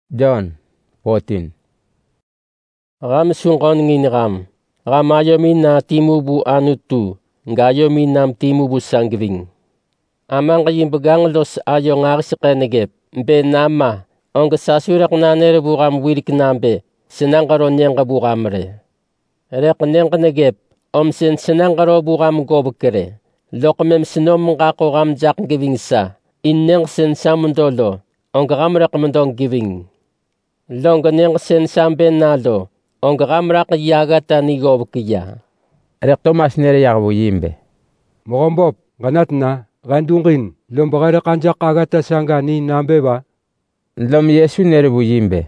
John 14. Ram sungkon ngin ram. Ram ayomin na timubu anutu. Ngayomin nam timubu sanggiving. Amang kayim begang los ayo ngaris kenegep. Be nama. Ong sasurak na nerebu ram wirik nambe. Senang karon yang kabu ramre. Rek neng kenegep. Sen senang karo bu ram gobekere. Lokamem sinom ngako ram jak giving sa. Inneng sen samundolo. Ong ramrak mendong giving. Long neng sen samben nalo. Ong ramrak yagata ni gobekya. Rek Thomas nere yagbu yimbe. Mogombop ganat na gandungin lombagara kanjak agata sanga ni nambe ba. Lom Yesu nere bu yimbe.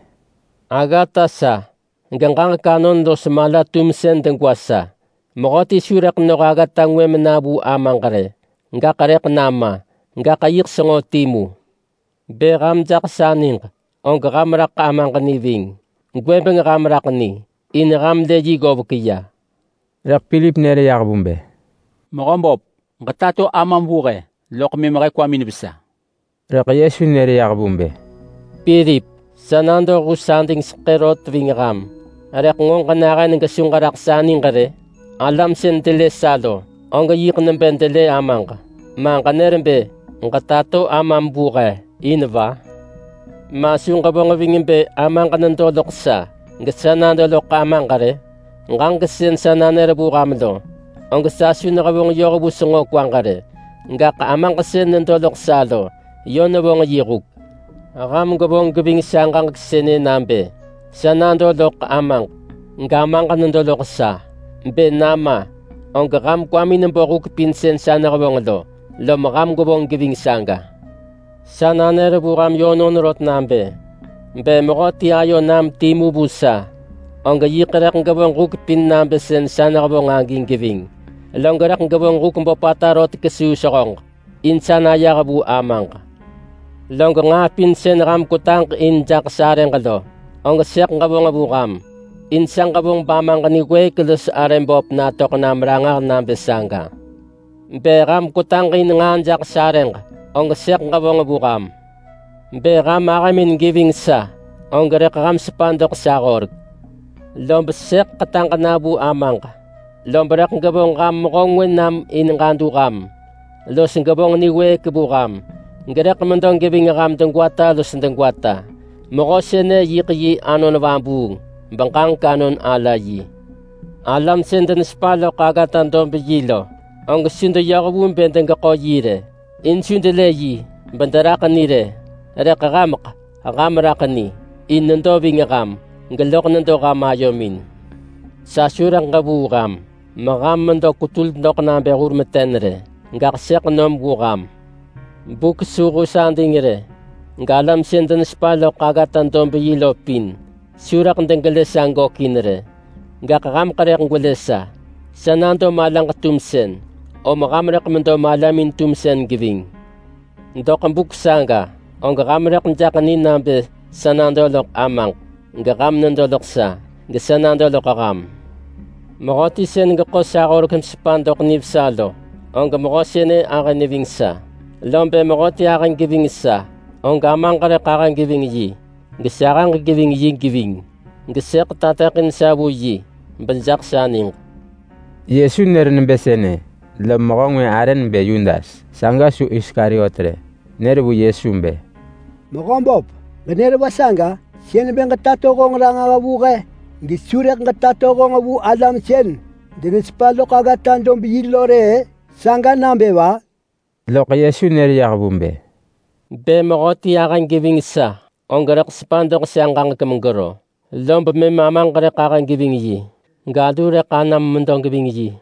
Agata sa. Gangang kanon dos mala tumsen dengwasa. Mogoti surak no agata ngwem nabu amangare. Nga karek nama. Nga kayik songo timu. Be ramjak saning. Ong ramrak amang kaniving. Gwebeng ramrak ni. In ramdeji gobekya. Rek Philip nere yagbumbe. Mogombop ngatato amambuge lokme mare kwa minibsa. Rek Yesu nere yagbumbe. Philip. Sanando kusanding skerot vingram. Rek ngong kanakan ng kasungkarak saning kare. Alam sen tele salo. Ong yik ng bentele amang. Mang kanerembe. Ngatato amambuge. Inva. Masung kabong vingimbe amang kanandolok sa. Ngasanandolok amang kare. Ngang kasen sananere bu kamlo. Ang kasasyon na kabong yokobu sungo kwang kare. Nga kaamang kasen nandolok salo. Yon na bong yikuk. Akam kabong gabing sangkang kasene nambe. Sanandolok amang. Nga amang kanandolok sa. Be nama. Ang kakam kwami ng bokuk pinsen sana kabong lo. Lo makam kabong gabing sangka. Sananere bu kam yonon rot nambe. Be mokoti ayo nam timu busa. Ang gayikirak ng gabang rukpin nambesen sana kabong aging giving. Alang garak ng gabang rukong papatarot kasusakong. Insana yakabu amang. Alang nga pinsen ram kutang injak sareng kalo. Ang siyak ng gabang abukam. Insang kabong bamang kanikwe kalos arembop na tok na marangak nambesanga. Be ram kutang inanganjak sareng. Ang siyak ng gabang abukam. Be ram akamin giving sa. Ang garak ram sepandok sakor. Lombesek katang kanabu amang. Lomberak ngabong kam mokongwen nam inangandu kam. Los ngabong niwe kebukam. Ngerek mendong giving kam dengwata los dengwata. Mokosene yikyi anon wambu. Bangkang kanon alayi. Alam senden spalo kagatan dombejilo. Ang sindo yakabun benteng kakoyire. Insundeleyi. Bandarakan nire. Rekamak. Akamrakani. Inundobing kam. Galok nando kamayomin. Sa surang kabukam, makam mando kutul nok na begur metenre, ngaksek nom bukam. Buk suku sandingre, ngalam senden spalo kagatan dombe yilo pin, surak ndengale sango kinre, ngakam karek ngulesa, sanando malang tumsen, o makam rek mando malamin tumsen giving. Ndok buk sanga, o ngakam rek njakanin nambe sanando lok amang. Ngakam nandolok sa, gasa nandolok akam. Makoti sen ngako sa korukam spandok nipsalo, ang gamakosene akan niving sa. Lombe makoti akan giving sa, ang gamang kare akan giving yi. Gasa akan giving yi giving. Gasa katatakin sa buyi, banjak saning. Yesu nere nembesene. Lom makongwe aren be Yundas. Sanga su Iskariotre. Nere bu Yesu mbe. Mogombop, ganere basanga. Sien ben katato ko nga buke. Di surek katato ko nga bu alam sien. Dinis palo kagatan dom bilore. Sanga nambe ba? Lok Yesu nere yakbumbe. Be makoti akan giving sa. Ang garak spandok siyang kamanggaro. Lomba me mamang garak akan giving yi. Gadure kanam mundong giving yi.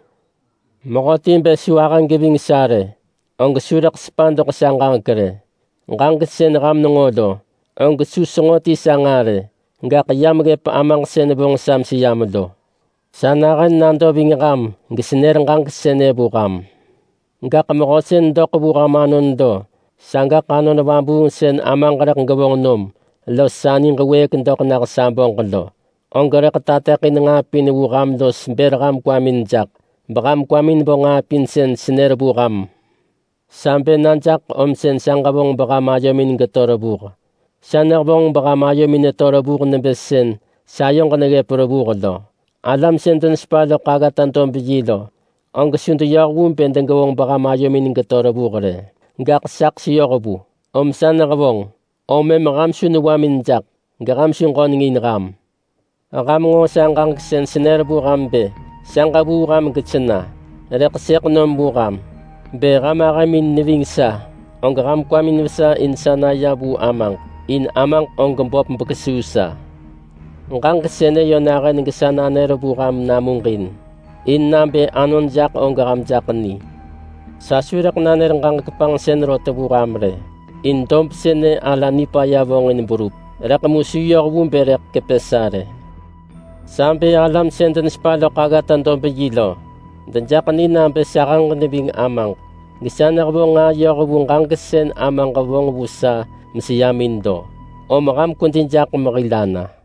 Makoti be siya akan giving sare. Ang surak spandok siyang kagare. Ngang sen ram nungolo. Ang gususungoti sa ngare, nga kayamage pa amang senebong sam si yamado. Sanakan nando bingakam, gisinerang kang senebukam. Nga kamakosen do kabukamanon do, sangga kanon na bambung sen amang karak gawang nom, lo saning kawek do kanakasambong kalo. Ang garak tatakin nga pinibukam dos berakam kwamin jak, bakam kwamin bo nga pinsen sinerbukam. Sampe nanjak omsen sanggabong baka mayamin gatorabuk. Sana bong baka mayo minatora buko na besen, sayong ka nagepura buko lo. Alam senten spalo kagatan to bigilo. Ang kasunto yakwun pendang gawang baka mayo miningatora buko re. Gaksak siyo ko bu. Sana ka bong, ome makamsyo nawamin jak, gakamsyo ko ningin ram. Akam ngo sang kang sen siner bu rambe, sang ka bu ram gitsena, rekasek nom bu ram. Be rama kamin nivingsa, ang ram kwamin sa insana ya bu amang. In amang ang gambop mbakasusa. Ang kasene yon naka ng kasana nero bukam namungkin. In nambe anon jak ang garam jakani. Sa surak na nerang kang kapang senro tabukam re. In domp sene ala nipa yabong in burup. Rakamusuyo wumberek kepesare. Sampai alam senten spalo kagatan dompe gilo. Dan jakani nambe sakang nibing amang. Gisana kabong nga yakabong kang kasen amang kabong busa. Masiyamin do, o makam kuntin jak makilana.